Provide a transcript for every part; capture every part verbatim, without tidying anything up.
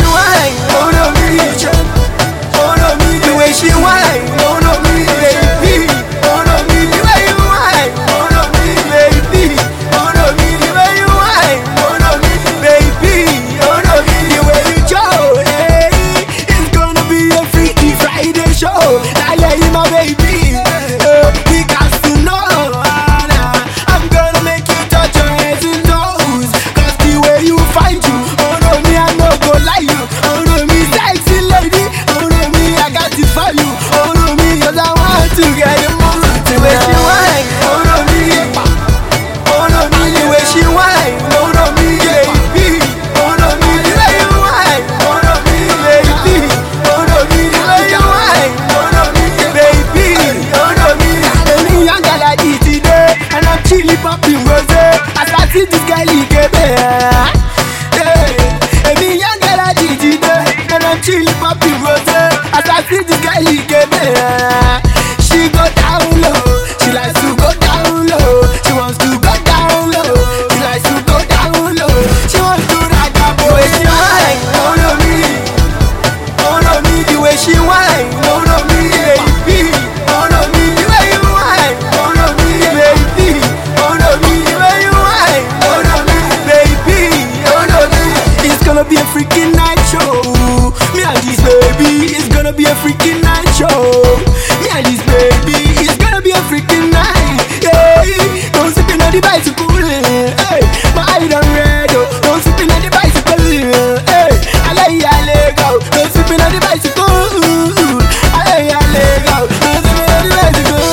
whine, oh no me, oh no me, the way she whine, oh no me, baby, oh no me, the way you whine, oh no me, baby, oh no me, the way you whine, oh no me, baby, oh no me, the way you show, hey, it's gonna be a Freaky Friday show, now yeah, you my baby, uh, we got to know, uh, I'm gonna make you touch your head and toes, cause the way you find you, oh no me, I no go lie you, oh no me, sexy lady, oh no me, I got it for you, oh no me, cause I want to get the mood, the way she whine, oh no me, oh no me, the way she whine, oh no me, baby, oh no me, the way you whine, oh no me, baby, oh no me, the way you whine, oh no me, baby, oh no me, any young girl I eat today, and I'm chilly popping rose, I start see this guy like a bear, yeah, any young girl I eat today, and I'm chilly popping rose, I start see this guy like a bear, she go down low, she likes to go down low, she wants to go down low, she likes to go down low, she wants to ride that boy, she whine, oh no me, oh no me, the way she whine, oh no me, baby, oh no me, the way you whine, oh no me, baby, oh no me, the way you whine, oh no me, baby, oh no me, it's gonna be a freaking night show, me and this baby, it's gonna be a freaking night show, me and this baby, it's gonna be a freaking night, yeah, don't sleep in on the bicycle, hey, my eye done red, oh, don't sleep in on the bicycle, hey, I lay I lay go, don't sleep in on the bicycle, I lay I lay go, don't sleep in on the bicycle,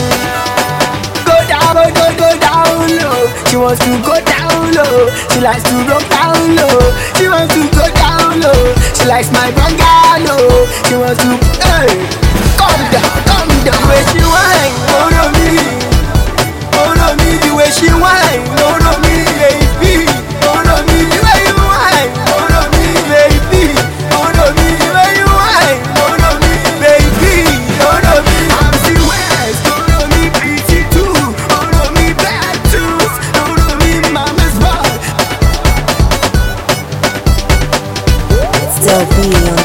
go down, go, go, go down low, she wants to go down low, she likes to rock down low, she wants to go down low, she likes my bungalow, she wants to, hey, calm down, calm down, the way she whine, oh no me, oh no me, the way she whine, oh no me, baby, oh no me, the way you whine, oh no me, baby, oh no me, the way you whine, oh no me, baby, oh no me, I'm the West, oh no me, pretty too, oh no me, bad too, oh no me, mama's bad. Still be on